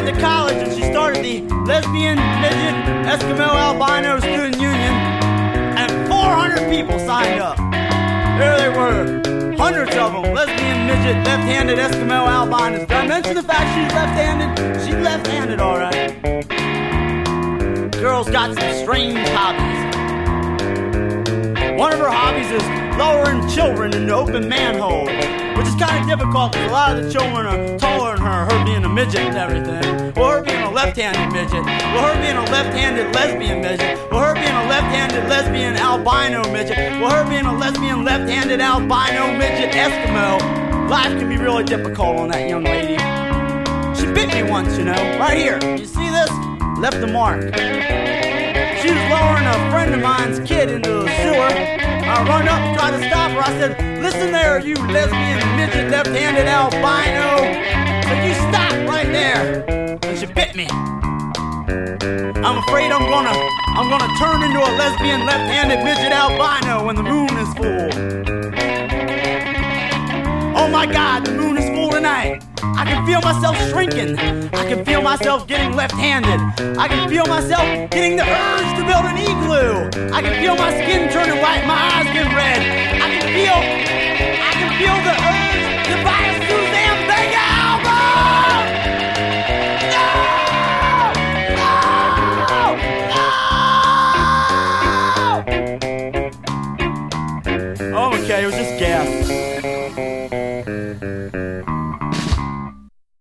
went to college and she started the Lesbian, Midget, Eskimo, Albino Student Union, and 400 people signed up. There they were, hundreds of them, lesbian, midget, left-handed, Eskimo, albinos. Did I mention the fact she's left-handed? She's left-handed, all right. Girl's got some strange hobbies. One of her hobbies is lowering children into open manholes, which is kind of difficult because a lot of the children are taller than her being a midget and everything. Well, her being a left-handed midget. Well, her being a left-handed lesbian midget. Well, her being a left-handed lesbian albino midget. Well, her being a lesbian left-handed albino midget Eskimo. Life can be really difficult on that young lady. She bit me once, you know, right here. You see this? Left a mark. She was lowering a friend of mine's kid into the sewer. I run up and try to stop her. I said, listen there, you lesbian, midget, left-handed albino. But you stop right there. And she bit me. I'm afraid I'm gonna turn into a lesbian, left-handed, midget albino when the moon is full. Oh my God, the moon is full tonight. I can feel myself shrinking. I can feel myself getting left-handed. I can feel myself getting the urge to build an igloo. I can feel my skin turning white, my eyes getting red. I can feel the urge